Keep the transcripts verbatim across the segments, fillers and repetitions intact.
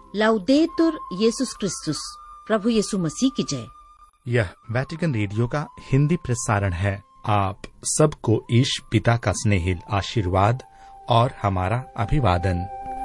लाउदेतुर येसुस क्रिस्तुस, प्रभु यीशु मसीह की जय। यह वेटिकन रेडियो का हिंदी प्रसारण है। आप सबको ईश पिता का स्नेहिल आशीर्वाद और हमारा अभिवादन।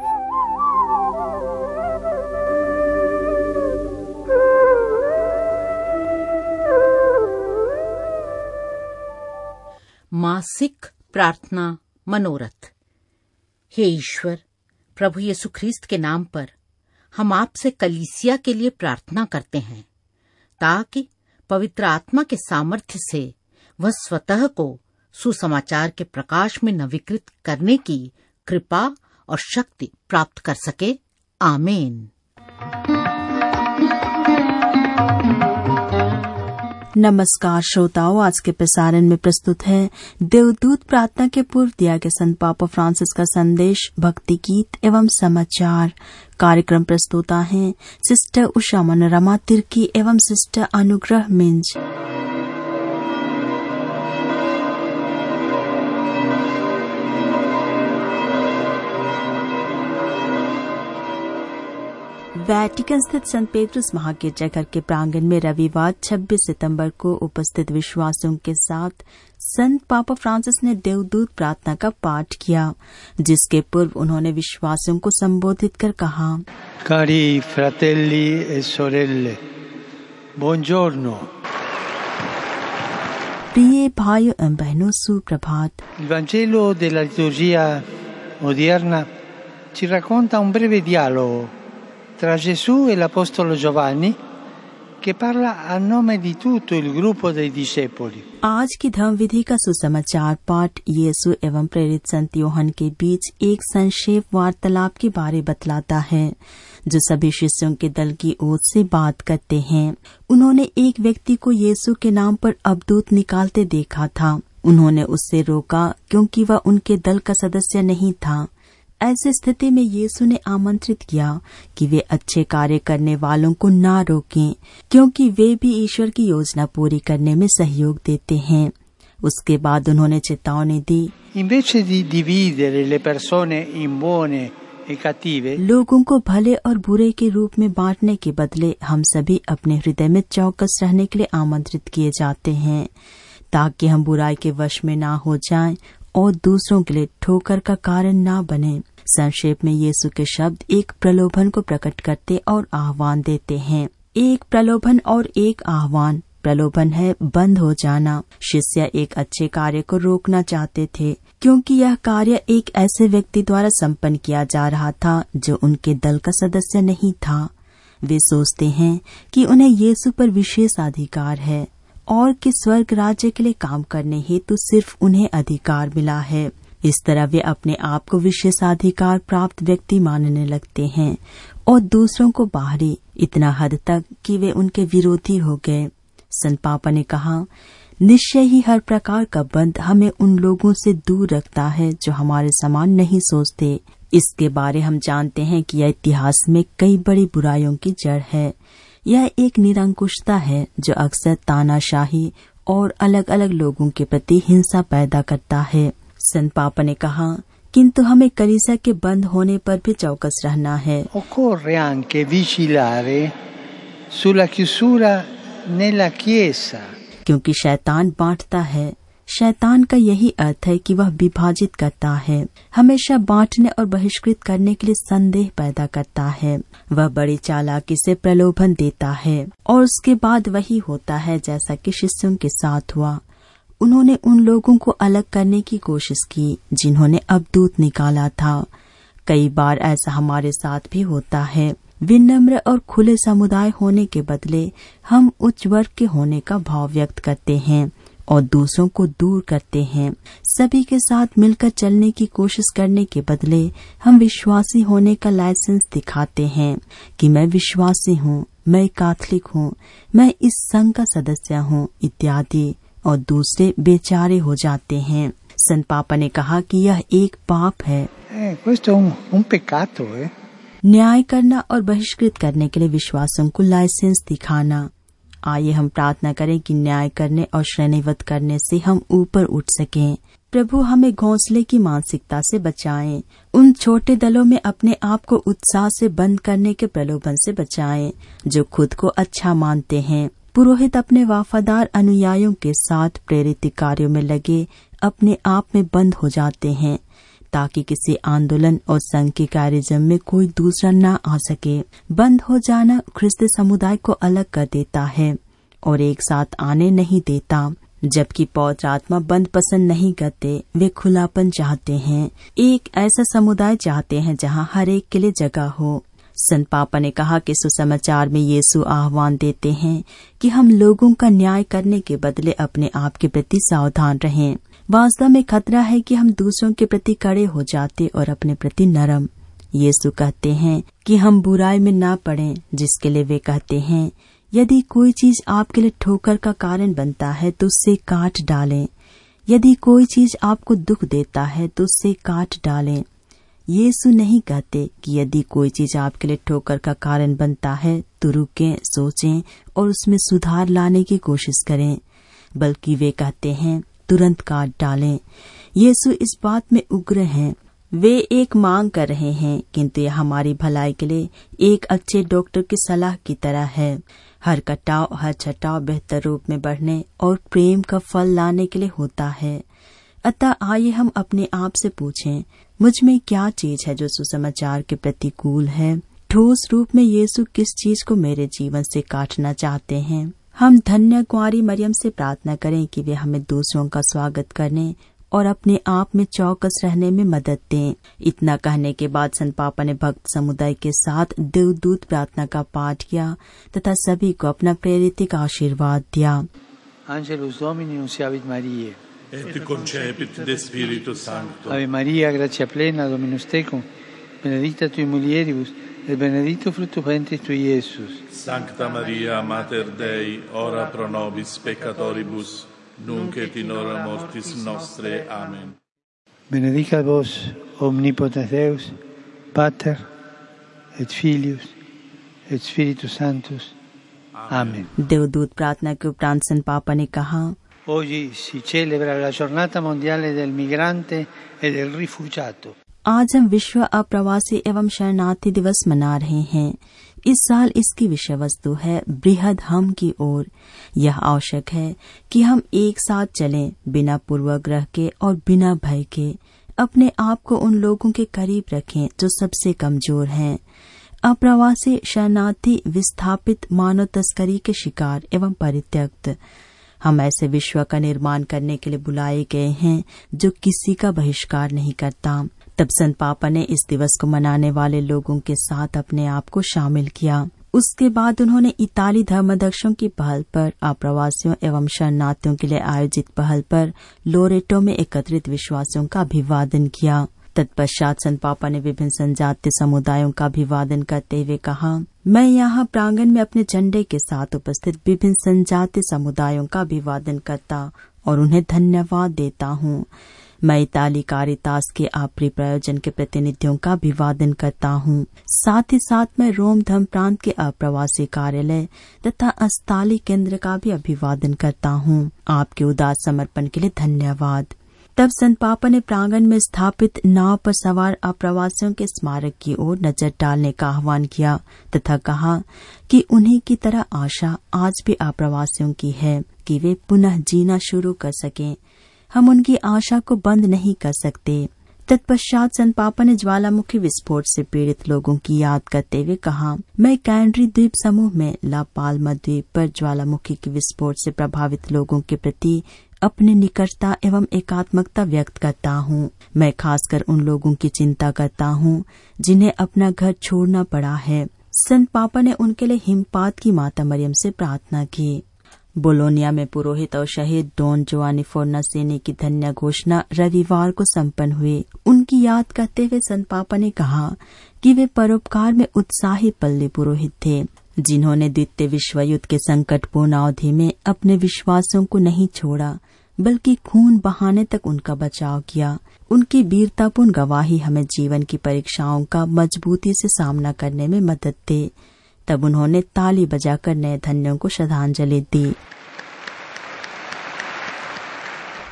मासिक प्रार्थना मनोरथ। हे ईश्वर, प्रभु यीशु ख्रीस्त के नाम पर हम आपसे कलीसिया के लिए प्रार्थना करते हैं, ताकि पवित्र आत्मा के सामर्थ्य से वह स्वतः को सुसमाचार के प्रकाश में नवीकृत करने की कृपा और शक्ति प्राप्त कर सके। आमीन। नमस्कार श्रोताओं, आज के प्रसारण में प्रस्तुत है देवदूत प्रार्थना के पूर्व दिया गया संत पापा फ्रांसिस का संदेश, भक्ति गीत एवं समाचार। कार्यक्रम प्रस्तुता हैं सिस्टर उषा मनोरमा तिर्की एवं सिस्टर अनुग्रह मिंज। वेटिकन स्थित संत पेट्रुस महागिरजाघर के प्रांगण में रविवार छब्बीस सितंबर को उपस्थित विश्वासियों के साथ संत पापा फ्रांसिस ने देवदूत प्रार्थना का पाठ किया, जिसके पूर्व उन्होंने विश्वासियों को संबोधित कर कहा, Cari fratelli e sorelle, buongiorno. प्रिय भाइयों एवं बहनों, सुप्रभात। Il Vangelo della liturgia odierna ci racconta un breve dialogo tra Gesù e l'Apostolo Giovanni, che parla a nome di tutto il gruppo dei discepoli. आज की धर्म विधि का सुसमाचार पाठ यीशु एवं प्रेरित संत यूहन्ना के बीच एक संक्षेप वार्तालाप के बारे बतलाता है, जो सभी शिष्यों के दल की ओर से बात करते हैं। उन्होंने एक व्यक्ति को यीशु के नाम पर अवधूत निकालते देखा था। उन्होंने उससे रोका, क्योंकि वह उनके दल का सदस्य नहीं था। ऐसी स्थिति में यीशु ने आमंत्रित किया कि वे अच्छे कार्य करने वालों को ना रोकें, क्योंकि वे भी ईश्वर की योजना पूरी करने में सहयोग देते हैं। उसके बाद उन्होंने चेतावनी दी, Invece di dividere le persone in buone e cattive, लोगों को भले और बुरे के रूप में बांटने के बदले हम सभी अपने हृदय में चौकस रहने के लिए आमंत्रित किए जाते हैं, ताकि हम बुराई के वश में ना हो जाएं और दूसरों के लिए ठोकर का कारण ना बने। संक्षेप में यीशु के शब्द एक प्रलोभन को प्रकट करते और आह्वान देते हैं। एक प्रलोभन और एक आह्वान। प्रलोभन है बंद हो जाना। शिष्य एक अच्छे कार्य को रोकना चाहते थे, क्योंकि यह कार्य एक ऐसे व्यक्ति द्वारा संपन्न किया जा रहा था जो उनके दल का सदस्य नहीं था। वे सोचते हैं कि उन्हें यीशु पर विशेष अधिकार है और कि स्वर्ग राज्य के लिए काम करने हेतु सिर्फ उन्हें अधिकार मिला है। इस तरह वे अपने आप को विशेषाधिकार प्राप्त व्यक्ति मानने लगते हैं और दूसरों को बाहरी, इतना हद तक कि वे उनके विरोधी हो गए। संत पापा ने कहा, निश्चय ही हर प्रकार का बंध हमें उन लोगों से दूर रखता है जो हमारे समान नहीं सोचते। इसके बारे हम जानते हैं कि यह इतिहास में कई बड़ी बुराइयों की जड़ है। यह एक निरंकुशता है जो अक्सर तानाशाही और अलग अलग लोगों के प्रति हिंसा पैदा करता है। संत पापा ने कहा, किंतु हमें कलीसिया के बंद होने पर भी चौकस रहना है। occorre anche vigilare sulla chiusura nella Chiesa, क्योंकि शैतान बांटता है। शैतान का यही अर्थ है कि वह विभाजित करता है, हमेशा बांटने और बहिष्कृत करने के लिए संदेह पैदा करता है। वह बड़ी चालाकी से प्रलोभन देता है और उसके बाद वही होता है जैसा कि शिष्यों के साथ हुआ। उन्होंने उन लोगों को अलग करने की कोशिश की जिन्होंने अवधूत निकाला था। कई बार ऐसा हमारे साथ भी होता है। विनम्र और खुले समुदाय होने के बदले हम उच्च वर्ग के होने का भाव व्यक्त करते हैं और दूसरों को दूर करते हैं। सभी के साथ मिलकर चलने की कोशिश करने के बदले हम विश्वासी होने का लाइसेंस दिखाते हैं कि मैं विश्वासी हूँ, मैं कैथोलिक हूँ, मैं इस संघ का सदस्य हूँ इत्यादि, और दूसरे बेचारे हो जाते हैं। संत पापा ने कहा कि यह एक पाप है। eh, questo è un, un peccato, eh? न्याय करना और बहिष्कृत करने के लिए विश्वासों को लाइसेंस दिखाना। आइए हम प्रार्थना करें कि न्याय करने और श्रेणीबद्ध करने से हम ऊपर उठ सकें। प्रभु हमें घोंसले की मानसिकता से बचाएं, उन छोटे दलों में अपने आप को उत्साह से बंद करने के प्रलोभन से बचाएं, जो खुद को अच्छा मानते हैं। पुरोहित अपने वफादार अनुयायियों के साथ प्रेरित कार्यों में लगे अपने आप में बंद हो जाते हैं, ताकि किसी आंदोलन और संघ के कार्यक्रम में कोई दूसरा न आ सके। बंद हो जाना ख्रिस्ती समुदाय को अलग कर देता है और एक साथ आने नहीं देता। जबकि पवित्र आत्मा बंद पसंद नहीं करते, वे खुलापन चाहते हैं। एक ऐसा समुदाय चाहते हैं जहां हर एक के लिए जगह हो। संत पापा ने कहा कि सुसमाचार में यीशु आह्वान देते हैं कि हम लोगों का न्याय करने के बदले अपने आप के प्रति सावधान रहें। वास्तव में खतरा है कि हम दूसरों के प्रति कड़े हो जाते और अपने प्रति नरम। यीशु कहते हैं कि हम बुराई में न पड़ें, जिसके लिए वे कहते हैं, यदि कोई चीज आपके लिए ठोकर का कारण बनता है तो उससे काट डालें। यदि कोई चीज आपको दुख देता है तो उससे काट डालें। यीशु नहीं कहते कि यदि कोई चीज आपके लिए ठोकर का कारण बनता है तो रुकें, सोचें और उसमें सुधार लाने की कोशिश करें, बल्कि वे कहते हैं तुरंत काट डालें। यीशु इस बात में उग्र हैं। वे एक मांग कर रहे हैं, किंतु यह हमारी भलाई के लिए एक अच्छे डॉक्टर की सलाह की तरह है। हर कटाव, हर छटाव बेहतर रूप में बढ़ने और प्रेम का फल लाने के लिए होता है। अतः आइए हम अपने आप से पूछें, मुझ में क्या चीज है जो सुसमाचार के प्रतिकूल है? ठोस रूप में यीशु किस चीज को मेरे जीवन से काटना चाहते हैं? हम धन्य कुंवारी मरियम से प्रार्थना करें कि वे हमें दूसरों का स्वागत करने और अपने आप में चौकस रहने में मदद दें। इतना कहने के बाद संत पापा ने भक्त समुदाय के साथ देवदूत प्रार्थना का पाठ किया तथा सभी को अपना प्रेरित आशीर्वाद दिया। Angelus Domini nunciavit Mariae. Et concepit de Spiritu Sancto. Ave Maria, gratia plena, Dominus tecum, benedicta tui mulieribus, et benedictus fructus ventris tui, Iesus. Sancta Maria, Mater Dei, ora pro nobis peccatoribus, nunc et in hora mortis nostre. Amen. Benedicat vos, omnipotens Deus, Pater, et Filius, et Spiritus Sanctus. Amen. देवदूत प्रार्थना के उपरांत संत पापा ने कहा, Oggi si celebra la giornata mondiale del migrante e del rifugiato. आज हम विश्व अप्रवासी एवं शरणार्थी दिवस मना रहे हैं। इस साल इसकी विषय वस्तु है बृहद हम की ओर। यह आवश्यक है कि हम एक साथ चलें, बिना पूर्वाग्रह के और बिना भय के। अपने आप को उन लोगों के करीब रखें जो सबसे कमजोर हैं। अप्रवासी, शरणार्थी, विस्थापित, मानव तस्करी के शिकार एवं परित्यक्त। हम ऐसे विश्व का निर्माण करने के लिए बुलाए गए हैं जो किसी का बहिष्कार नहीं करता। तब संत पापा ने इस दिवस को मनाने वाले लोगों के साथ अपने आप को शामिल किया। उसके बाद उन्होंने इताली धर्माध्यक्षों की पहल पर अप्रवासियों एवं शरणार्थियों के लिए आयोजित पहल पर लोरेटो में एकत्रित विश्वासियों का अभिवादन किया। तत्पश्चात संत पापा ने विभिन्न जनजातीय समुदायों का अभिवादन करते हुए कहा, मैं यहाँ प्रांगण में अपने झंडे के साथ उपस्थित विभिन्न जनजातीय समुदायों का अभिवादन करता और उन्हें धन्यवाद देता हूँ। मैं इताली कारितास के आपरी प्रयोजन के प्रतिनिधियों का अभिवादन करता हूँ। साथ ही साथ मैं रोम धर्म प्रांत के अप्रवासी कार्यालय तथा अस्ताली केंद्र का भी अभिवादन करता हूँ। आपके उदार समर्पण के लिए धन्यवाद। तब संत पापा ने प्रांगण में स्थापित नाव पर सवार अप्रवासियों के स्मारक की ओर नजर डालने का आह्वान किया तथा कहा कि उन्हीं की तरह आशा आज भी अप्रवासियों की है कि वे पुनः जीना शुरू कर सकें। हम उनकी आशा को बंद नहीं कर सकते। तत्पश्चात संत पापा ने ज्वालामुखी विस्फोट से पीड़ित लोगों की याद करते हुए कहा, मैं कैनरी द्वीप समूह में ला पाल्मा द्वीप पर ज्वालामुखी के विस्फोट से प्रभावित लोगों के प्रति अपनी निकटता एवं एकात्मकता व्यक्त करता हूँ। मैं खासकर उन लोगों की चिंता करता हूँ जिन्हें अपना घर छोड़ना पड़ा है। संत पापा ने उनके लिए हिमपात की माता मरियम से प्रार्थना की। बोलोनिया में पुरोहित और शहीद डॉन जोआनी फोर्नासेनी की धन्य घोषणा रविवार को संपन्न हुई। उनकी याद करते हुए संत पापा ने कहा कि वे परोपकार में उत्साही पल्ली पुरोहित थे, जिन्होंने द्वितीय विश्व युद्ध के संकटपूर्ण अवधि में अपने विश्वासों को नहीं छोड़ा बल्कि खून बहाने तक उनका बचाव किया। उनकी वीरतापूर्ण गवाही हमें जीवन की परीक्षाओं का मजबूती से सामना करने में मदद दे। तब उन्होंने ताली बजाकर नए धन्यों को श्रद्धांजलि दी।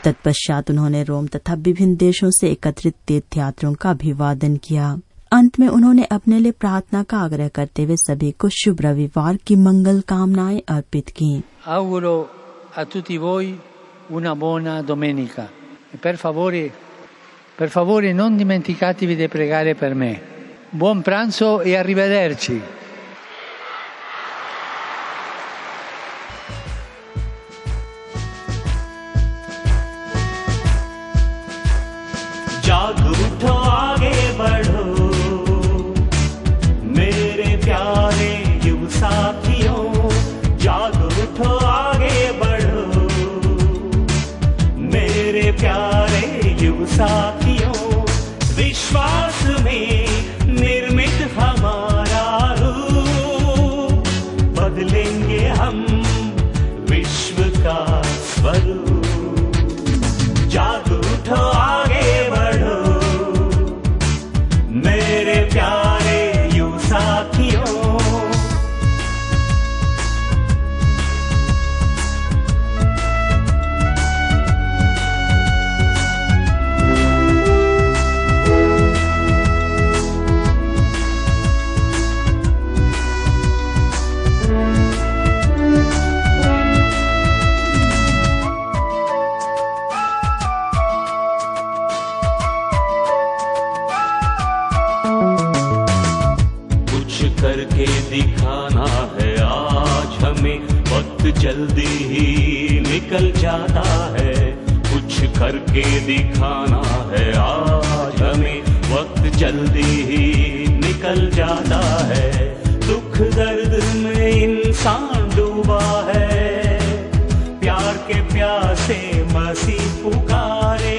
तत्पश्चात उन्होंने रोम तथा विभिन्न देशों से एकत्रित तीर्थयात्रियों का अभिवादन किया। अंत में उन्होंने अपने लिए प्रार्थना का आग्रह करते हुए सभी को शुभ रविवार की मंगल कामनाएं अर्पित की। Auguro a tutti voi una buona domenica. Per favore, per favore non dimenticatevi di pregare per me. Buon pranzo e arrivederci. जाग उठो आगे बढ़ो मेरे प्यारे युव साथियों, जाग उठो आगे बढ़ो मेरे प्यारे युव साथियों। विश्वास में निर्मित हमारा रूप, बदलेंगे हम विश्व का स्वरूप। जाग उठो आगे बढ़ो मेरे प्यारे युव साथियों। करके दिखाना है आज हमें, वक्त जल्दी ही निकल जाता है। कुछ करके दिखाना है आज हमें, वक्त जल्दी ही निकल जाता है। दुख दर्द में इंसान डूबा है, प्यार के प्यासे मसीह पुकारे।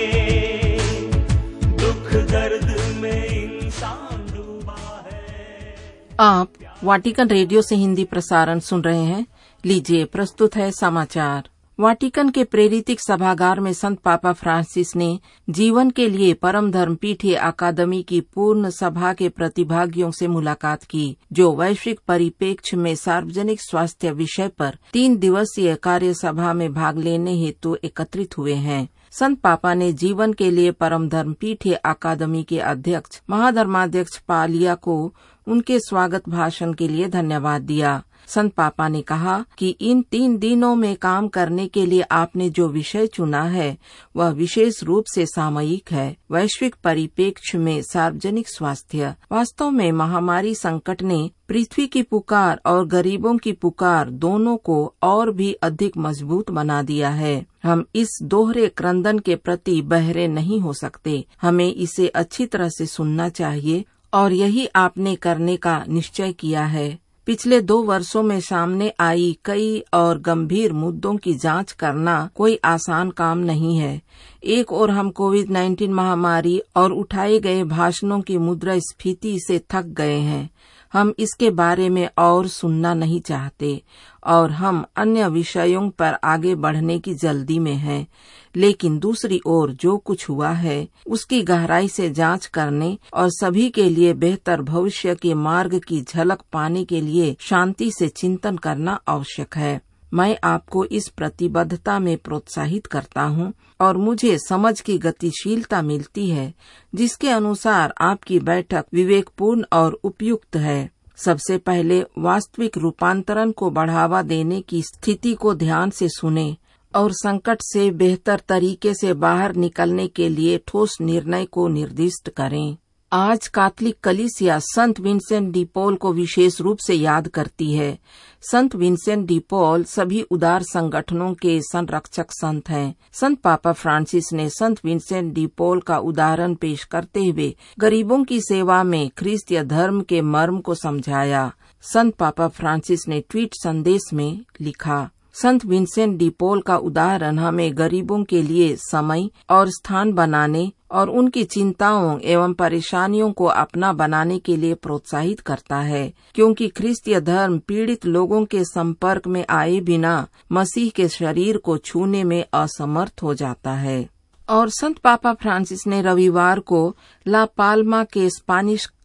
दुख दर्द में इंसान डूबा है। आप वाटिकन रेडियो से हिंदी प्रसारण सुन रहे हैं। लीजिए प्रस्तुत है समाचार। वाटिकन के प्रेरितिक सभागार में संत पापा फ्रांसिस ने जीवन के लिए परम धर्म पीठीय अकादमी की पूर्ण सभा के प्रतिभागियों से मुलाकात की, जो वैश्विक परिप्रेक्ष्य में सार्वजनिक स्वास्थ्य विषय पर तीन दिवसीय कार्य सभा में भाग लेने हेतु एकत्रित हुए हैं। संत पापा ने जीवन के लिए परम धर्म पीठीय अकादमी के अध्यक्ष महाधर्माध्यक्ष पालिया को उनके स्वागत भाषण के लिए धन्यवाद दिया। संत पापा ने कहा कि इन तीन दिनों में काम करने के लिए आपने जो विषय चुना है वह विशेष रूप से सामयिक है। वैश्विक परिप्रेक्ष्य में सार्वजनिक स्वास्थ्य। वास्तव में महामारी संकट ने पृथ्वी की पुकार और गरीबों की पुकार दोनों को और भी अधिक मजबूत बना दिया है। हम इस दोहरे क्रंदन के प्रति बहरे नहीं हो सकते। हमें इसे अच्छी तरह से सुनना चाहिए और यही आपने करने का निश्चय किया है। पिछले दो वर्षों में सामने आई कई और गंभीर मुद्दों की जांच करना कोई आसान काम नहीं है। एक ओर हम कोविड नाइन्टीन महामारी और उठाए गए भाषणों की मुद्रास्फीति से थक गए हैं। हम इसके बारे में और सुनना नहीं चाहते और हम अन्य विषयों पर आगे बढ़ने की जल्दी में हैं। लेकिन दूसरी ओर जो कुछ हुआ है उसकी गहराई से जांच करने और सभी के लिए बेहतर भविष्य के मार्ग की झलक पाने के लिए शांति से चिंतन करना आवश्यक है। मैं आपको इस प्रतिबद्धता में प्रोत्साहित करता हूँ और मुझे समझ की गतिशीलता मिलती है जिसके अनुसार आपकी बैठक विवेकपूर्ण और उपयुक्त है। सबसे पहले वास्तविक रूपांतरण को बढ़ावा देने की स्थिति को ध्यान से सुनें और संकट से बेहतर तरीके से बाहर निकलने के लिए ठोस निर्णय को निर्दिष्ट करें। आज कैथोलिक कलीसिया संत विंसेंट डी पॉल को विशेष रूप से याद करती है। संत विंसेंट डी पॉल सभी उदार संगठनों के संरक्षक संत हैं। संत पापा फ्रांसिस ने संत विंसेंट डी पॉल का उदाहरण पेश करते हुए गरीबों की सेवा में ख्रिस्तीय धर्म के मर्म को समझाया। संत पापा फ्रांसिस ने ट्वीट संदेश में लिखा, संत विंसेंट डी पॉल का उदाहरण हमें गरीबों के लिए समय और स्थान बनाने और उनकी चिंताओं एवं परेशानियों को अपना बनाने के लिए प्रोत्साहित करता है, क्योंकि ख्रिस्तीय धर्म पीड़ित लोगों के संपर्क में आए बिना मसीह के शरीर को छूने में असमर्थ हो जाता है। और संत पापा फ्रांसिस ने रविवार को ला पाल्मा के स्पेनिश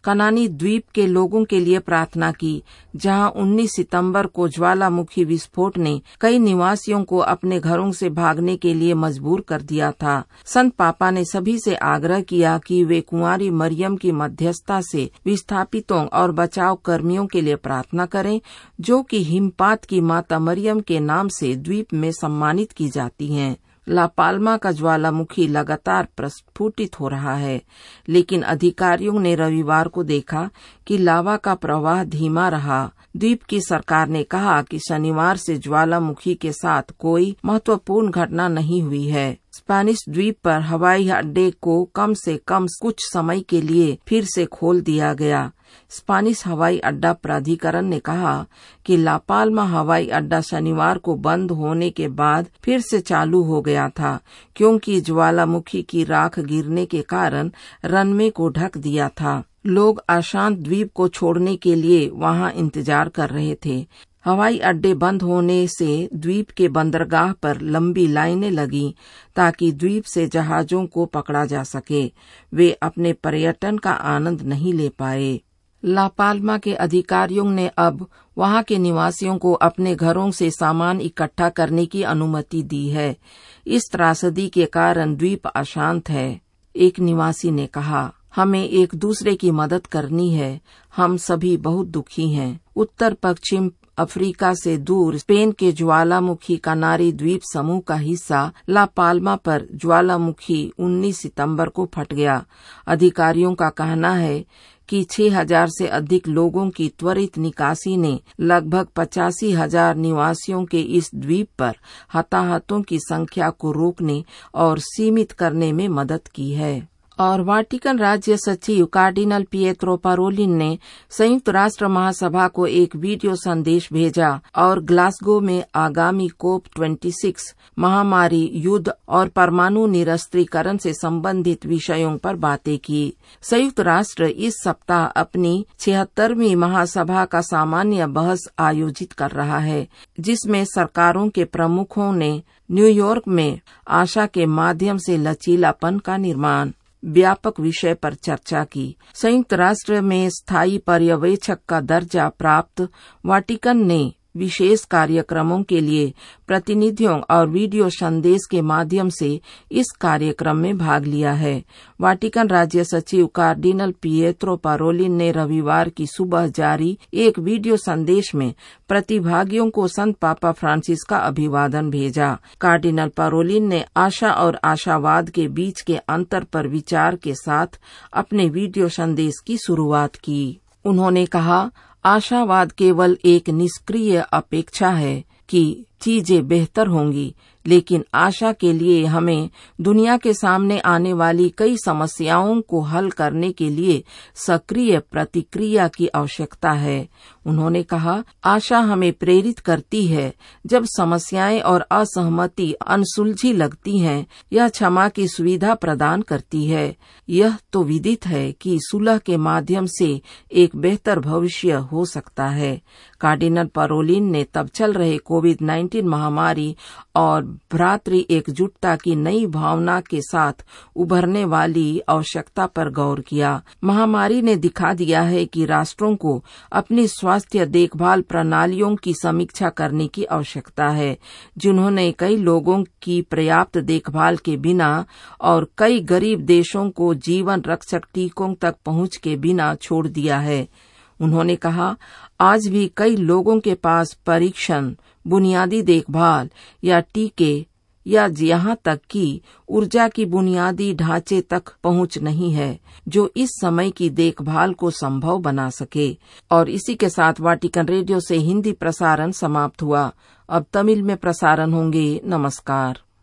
कनानी द्वीप के लोगों के लिए प्रार्थना की, जहां उन्नीस सितंबर को ज्वालामुखी विस्फोट ने कई निवासियों को अपने घरों से भागने के लिए मजबूर कर दिया था। संत पापा ने सभी से आग्रह किया कि वे कुंवारी मरियम की मध्यस्थता से विस्थापितों और बचाव कर्मियों के लिए प्रार्थना करें, जो कि हिमपात की माता मरियम के नाम से द्वीप में सम्मानित की जाती हैं। ला पाल्मा का ज्वालामुखी लगातार प्रस्फुटित हो रहा है, लेकिन अधिकारियों ने रविवार को देखा कि लावा का प्रवाह धीमा रहा। द्वीप की सरकार ने कहा कि शनिवार से ज्वालामुखी के साथ कोई महत्वपूर्ण घटना नहीं हुई है। स्पेनिश द्वीप पर हवाई अड्डे को कम से कम कुछ समय के लिए फिर से खोल दिया गया। स्पेनिश हवाई अड्डा प्राधिकरण ने कहा कि ला पाल्मा हवाई अड्डा शनिवार को बंद होने के बाद फिर से चालू हो गया था, क्योंकि ज्वालामुखी की राख गिरने के कारण रनवे को ढक दिया था। लोग अशांत द्वीप को छोड़ने के लिए वहां इंतजार कर रहे थे। हवाई अड्डे बंद होने से द्वीप के बंदरगाह पर लंबी लाइनें लगी ताकि द्वीप से जहाजों को पकड़ा जा सके। वे अपने पर्यटन का आनंद नहीं ले पाए। ला पाल्मा के अधिकारियों ने अब वहां के निवासियों को अपने घरों से सामान इकट्ठा करने की अनुमति दी है। इस त्रासदी के कारण द्वीप अशांत है। एक निवासी ने कहा, हमें एक दूसरे की मदद करनी है। हम सभी बहुत दुखी हैं। उत्तर पश्चिम अफ्रीका से दूर स्पेन के ज्वालामुखी कनारी द्वीप समूह का हिस्सा ला पाल्मा पर ज्वालामुखी उन्नीस सितंबर को फट गया। अधिकारियों का कहना है कि छह हजार से अधिक लोगों की त्वरित निकासी ने लगभग पचासी हजार निवासियों के इस द्वीप पर हताहतों की संख्या को रोकने और सीमित करने में मदद की है। और वाटिकन राज्य सचिव कार्डिनल पिएत्रो पारोलिन ने संयुक्त राष्ट्र महासभा को एक वीडियो संदेश भेजा और ग्लासगो में आगामी कोप छब्बीस महामारी, युद्ध और परमाणु निरस्त्रीकरण से संबंधित विषयों पर बातें की। संयुक्त राष्ट्र इस सप्ताह अपनी छिहत्तरवीं महासभा का सामान्य बहस आयोजित कर रहा है, जिसमें सरकारों के प्रमुखों ने न्यूयॉर्क में आशा के माध्यम से लचीलापन का निर्माण व्यापक विषय पर चर्चा की। संयुक्त राष्ट्र में स्थायी पर्यवेक्षक का दर्जा प्राप्त वाटिकन ने विशेष कार्यक्रमों के लिए प्रतिनिधियों और वीडियो संदेश के माध्यम से इस कार्यक्रम में भाग लिया है। वाटिकन राज्य सचिव कार्डिनल पिएत्रो पारोलिन ने रविवार की सुबह जारी एक वीडियो संदेश में प्रतिभागियों को संत पापा फ्रांसिस का अभिवादन भेजा। कार्डिनल पारोलिन ने आशा और आशावाद के बीच के अंतर पर विचार के साथ अपने वीडियो संदेश की शुरुआत की। उन्होंने कहा, आशावाद केवल एक निष्क्रिय अपेक्षा है कि चीजें बेहतर होंगी, लेकिन आशा के लिए हमें दुनिया के सामने आने वाली कई समस्याओं को हल करने के लिए सक्रिय प्रतिक्रिया की आवश्यकता है। उन्होंने कहा, आशा हमें प्रेरित करती है जब समस्याएं और असहमति अनसुलझी लगती हैं। यह क्षमा की सुविधा प्रदान करती है। यह तो विदित है कि सुलह के माध्यम से एक बेहतर भविष्य हो सकता है। कार्डिनल पारोलिन ने तब चल रहे कोविड नाइन्टीन महामारी और भ्रातृ एकजुटता की नई भावना के साथ उभरने वाली आवश्यकता पर गौर किया। महामारी ने दिखा दिया है कि राष्ट्रों को अपनी स्वास्थ्य देखभाल प्रणालियों की समीक्षा करने की आवश्यकता है, जिन्होंने कई लोगों की पर्याप्त देखभाल के बिना और कई गरीब देशों को जीवन रक्षक टीकों तक पहुंच के बिना छोड़ दिया है। उन्होंने कहा, आज भी कई लोगों के पास परीक्षण, बुनियादी देखभाल या टीके या यहाँ तक कि ऊर्जा की बुनियादी ढांचे तक पहुंच नहीं है, जो इस समय की देखभाल को संभव बना सके। और इसी के साथ वाटिकन रेडियो से हिंदी प्रसारण समाप्त हुआ। अब तमिल में प्रसारण होंगे। नमस्कार।